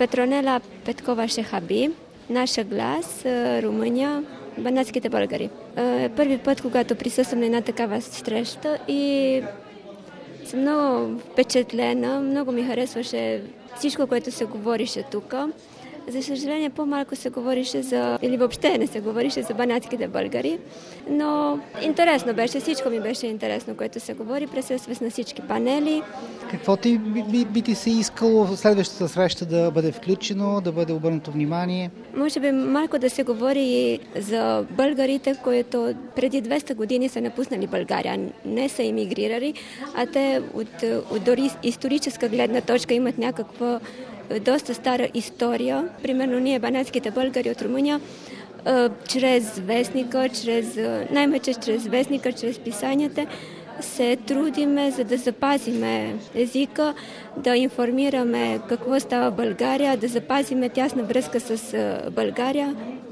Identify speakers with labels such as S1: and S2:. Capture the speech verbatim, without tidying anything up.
S1: Петронела Петкова-Шехаби, Наша глас, Румъния, банатските българи. Първи път, когато присъствам на една такава среща и съм много впечатлена, много ми харесваше всичко, което се говорише тук. За съжаление, по-малко се говорише за, или въобще не се говорише за банатските българи, но интересно беше, всичко ми беше интересно, което се говори, присъствах на всички панели.
S2: Какво ти би, би, би ти се искало в следващата среща да бъде включено, да бъде обърнато внимание?
S1: Може би малко да се говори за българите, които преди двеста години са напуснали България, не са емигрирали, а те от, от дори историческа гледна точка имат някаква доста стара история. Примерно ние, банатските българи от Румъния, чрез вестника, чрез, най-мече чрез вестника, чрез писанията, се трудиме, за да запазиме езика, да информираме какво става в България, да запазиме тясна връзка с България.